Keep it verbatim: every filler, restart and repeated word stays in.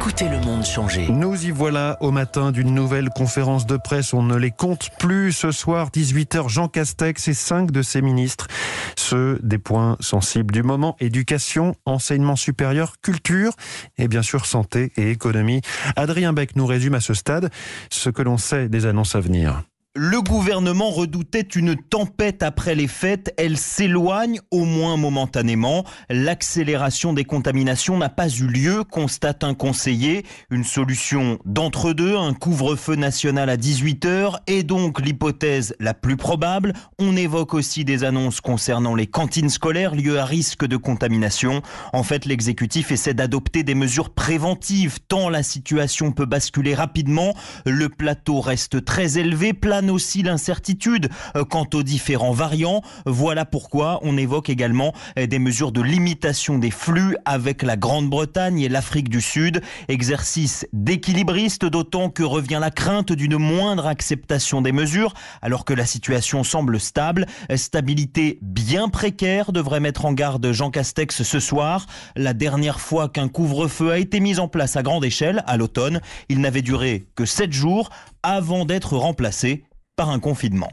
Écoutez le monde changer. Nous y voilà au matin d'une nouvelle conférence de presse. On ne les compte plus. Ce soir, dix-huit heures, Jean Castex et cinq de ses ministres. Ceux des points sensibles du moment: éducation, enseignement supérieur, culture et bien sûr santé et économie. Adrien Beck nous résume à ce stade ce que l'on sait des annonces à venir. Le gouvernement redoutait une tempête après les fêtes. Elle s'éloigne, au moins momentanément. L'accélération des contaminations n'a pas eu lieu, constate un conseiller. Une solution d'entre-deux, un couvre-feu national à dix-huit heures, est donc l'hypothèse la plus probable. On évoque aussi des annonces concernant les cantines scolaires, lieux à risque de contamination. En fait, l'exécutif essaie d'adopter des mesures préventives, tant la situation peut basculer rapidement. Le plateau reste très élevé, plane aussi l'incertitude quant aux différents variants. Voilà pourquoi on évoque également des mesures de limitation des flux avec la Grande-Bretagne et l'Afrique du Sud. Exercice d'équilibriste, d'autant que revient la crainte d'une moindre acceptation des mesures, alors que la situation semble stable. Stabilité bien précaire, devrait mettre en garde Jean Castex ce soir. La dernière fois qu'un couvre-feu a été mis en place à grande échelle, à l'automne, il n'avait duré que sept jours avant d'être remplacé par un confinement.